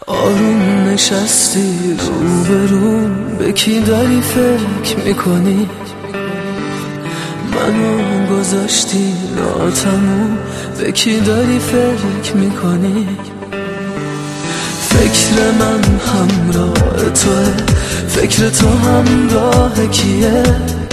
آروم نشستی روبروم، به کی داری فکر میکنی؟ منو گذاشتی ناتموم، به کی داری فکر میکنی؟ فکر من همراه توه، فکر تو همراه کیه؟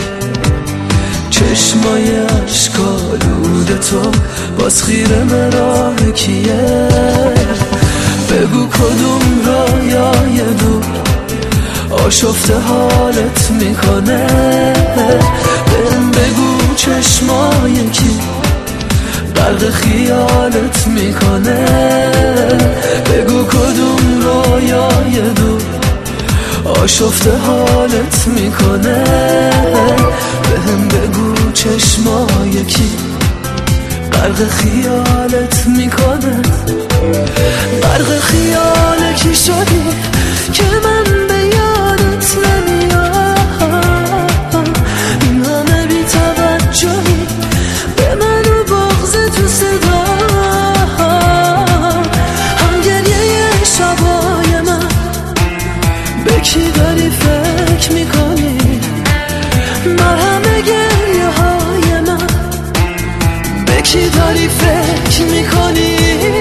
چشمای اشکالود تو باز خیره مراه کیه؟ بگو کدوم رایای دور آشفته حالت میکنه؟ بهم بگو چشمای کی غرق خیالت میکنه؟ بگو کدوم رایای دور آشفته حالت میکنه؟ بهم بگو چشمای کی غرق خیالت میکنه؟ غرق خیال کی شدی که من به یادت نمیام؟ این همه بی توجهی به من و بغض تو صدا، هم گریه شبای من به کی داری فکر میکنی؟ مرهم گریه های من به کی داری فکر میکنی؟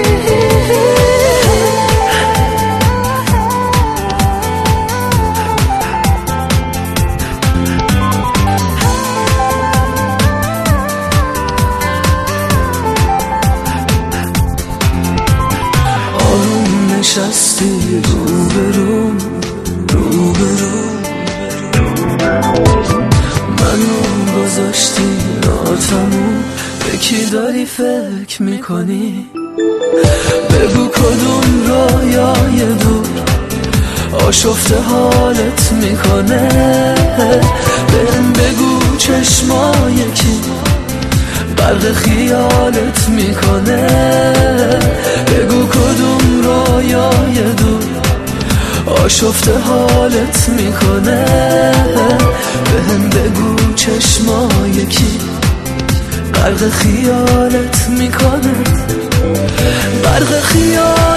نشستی روبروم منو گذاشتی ناتموم، به کی داری فکر میکنی؟ بگو کدوم رایای دور آشفته حالت میکنه؟ بهم بگو چشمای کی غرق خیالت میکنه؟ بگو کدوم رایای دور آشفته حالت میکنه؟ بهم بگو چشمای کی غرق خیالت میکنه؟ غرق خیال